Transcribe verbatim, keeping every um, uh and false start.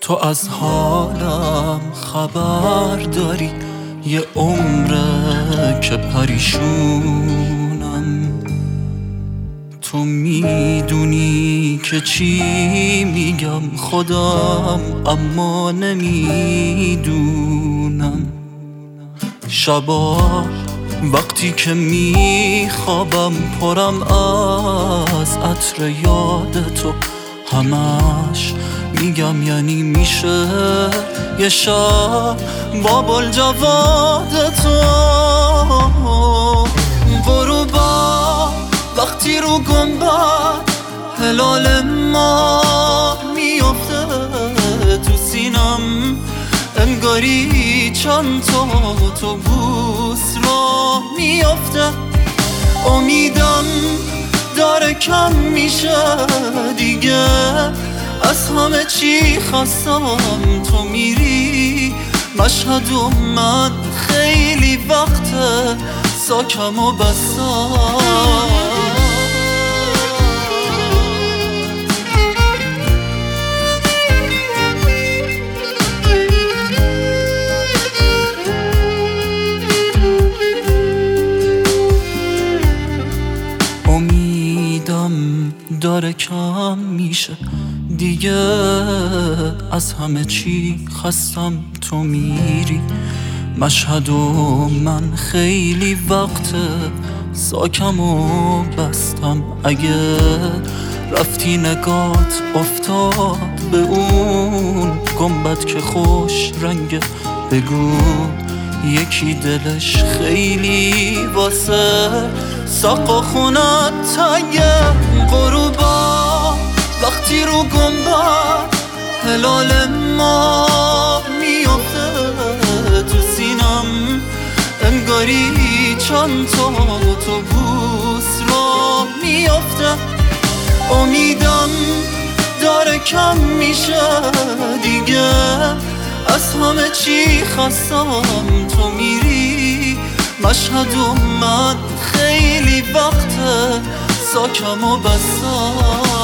تو از حالم خبر داری، یه عمره که پریشونم. تو میدونی که چی میگم خودم، اما نمیدونم. شبا وقتی که میخوابم پرم از عطر یاد تو، همش میگم یعنی میشه یه شب با بلجواد تو. غروبا وقتی رو گنبد هلال ما میفته تو سینم، انگاری چند تا اتوبوس را میفته. امیدم داره کم میشه دیگه، از همه چی خستم تو میری مشهد و من خیلی وقته ساکم و بستم. امیدم داره کم میشه دیگه، از همه چی خستم تو میری مشهد و من خیلی وقته ساکم و بستم. اگه رفتی نگات افتاد به اون گنبد که خوش رنگه، بگو یکی دلش خیلی واسه ساقا خونت تنگه. غروبا وقتی رو گنبد هلال ما میفته تو سینم، انگاری چند تا اتوبوس را میفته. امیدم داره کم میشه دیگه، از همه چی خستم تو میری مشهد و من خیلی وقته ساکم و بستم.